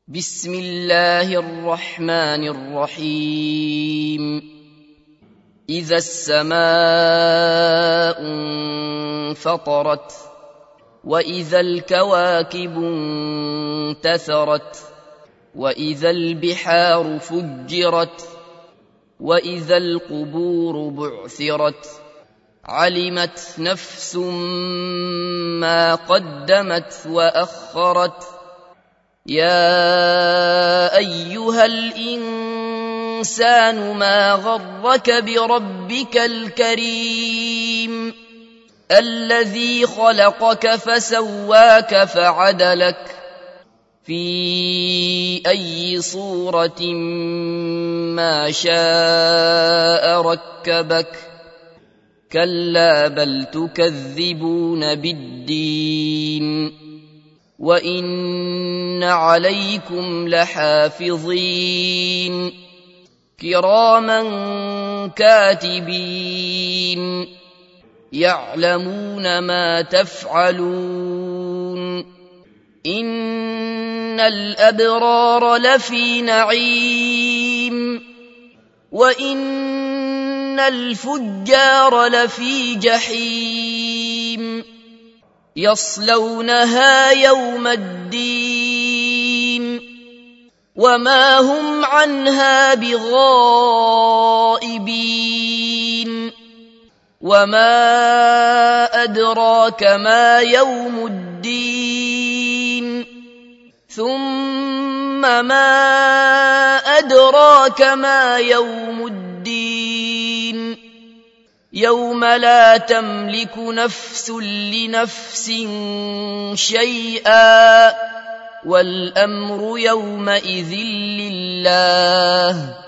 بسم الله الرحمن الرحيم إذا السماء انفطرت وإذا الكواكب انتثرت وإذا البحار فجرت وإذا القبور بعثرت علمت نفس ما قدمت وأخرت يا أيها الإنسان ما غرك بربك الكريم الذي خلقك فسواك فعدلك في أي صورة ما شاء ركبك كلا بل تكذبون بالدين وإن عليكم لحافظين كراما كاتبين يعلمون ما تفعلون إن الأبرار لفي نعيم وإن الفجار لفي جحيم يصلونها يوم الدين وما هم عنها بغائبين وما أدراك ما يوم الدين ثم ما أدراك ما يوم الدين يوم لا تملك نفس لنفس شيئا والأمر يومئذ لله